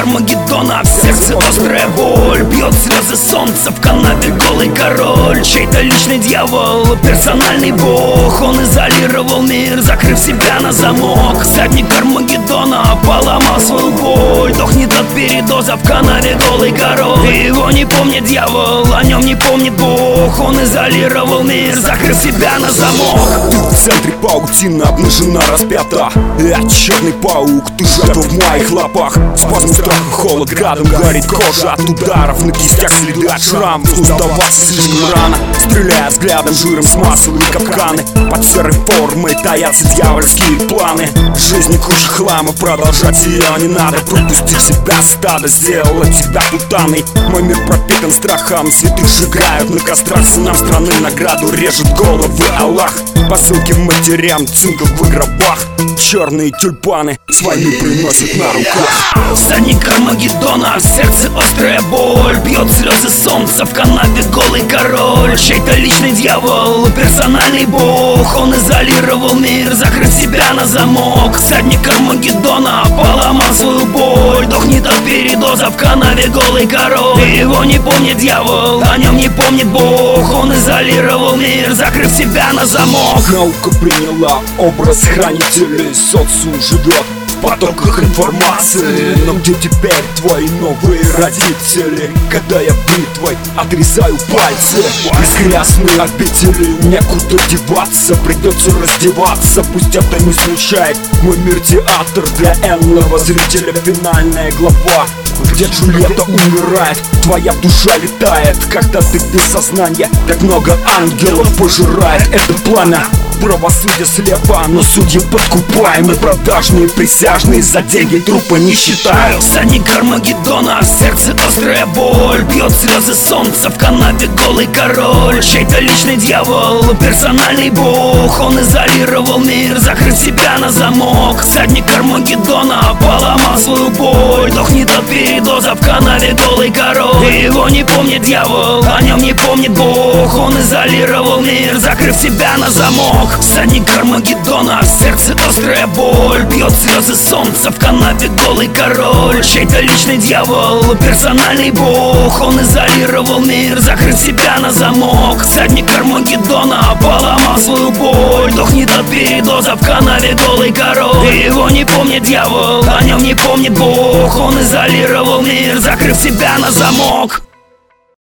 Армагеддона, в сердце острая боль. Бьет слезы солнца, в канаве голый король. Чей-то личный дьявол, персональный бог. Он изолировал мир, закрыв себя на замок. Всадник Армагеддона поломал свою боль. Дохнет от передоза, в канаве голый король. И его не помнит дьявол, о нем не помнит бог. Он изолировал мир, закрыв себя на замок. Ты в центре паутины, обнажена, распята. Я черный паук, ты жертва в моих лапах. Спазм страха, холод, градом горит кожа от ударов. На кистях следы от шрамов, сдаваться слишком рано. Стреляя взглядом, жиром смазывали капканы. Под серой формой таятся дьявольские планы. В жизни куча хлама, продолжать ее не надо. Пропустить себя стадо, сделала тебя путаной. Мой мир пропитан страхом, цветы сжигают на кострах. Сынам страны награду режут головы Аллах. Посылки матерям, цинковых гробах. Черные тюльпаны с войны приносят на руках. Всадник Армагеддона, в сердце острая боль. Бьет слезы солнца, в канаве голый король. Чей-то личный дьявол, персональный бог. Он изолировал мир, закрыв себя на замок. Всадник Армагеддона поломал свою боль. Дохнет от передоза, в канаве голый король. И его не помнит дьявол, о нем не помнит бог. Он изолировал мир, закрыв себя на замок. Наука приняла образ хранителей. Социум живет в потоках информации. Но где теперь твои новые родители? Когда я бритвой отрезаю пальцы из грязной обители, некуда деваться, придется раздеваться. Пусть это не смущает, мой мир театр для энного зрителя. Финальная глава, где Джульетта умирает, твоя душа летает. Когда ты без сознания, так много ангелов пожирает это пламя. Правосудие слепо, но судьи подкупаемы. Продажные присяжные за деньги трупы не считают. Всадник Армагеддона, в сердце острая боль. Бьет слезы солнца, в канаве голый король. Чей-то личный дьявол, персональный бог. Он изолировал мир, закрыв себя на замок. Всадник Армагеддона поломал свою боль. Дохнет от передоза, в канаве голый король. И его не помнит дьявол, о нем не помнит бог. Он изолировал мир, закрыв себя на замок. Всадник Армагеддона, в сердце острая боль. Бьет слезы солнца, в канаве голый король. Чей-то личный дьявол, персональный бог. Он изолировал мир, закрыв себя на замок. Всадник Армагеддона поломал свою боль. Дохнет от передоза, в канаве голый король. И его не помнит дьявол, о нем не помнит бог. Он изолировал мир, закрыв себя на замок.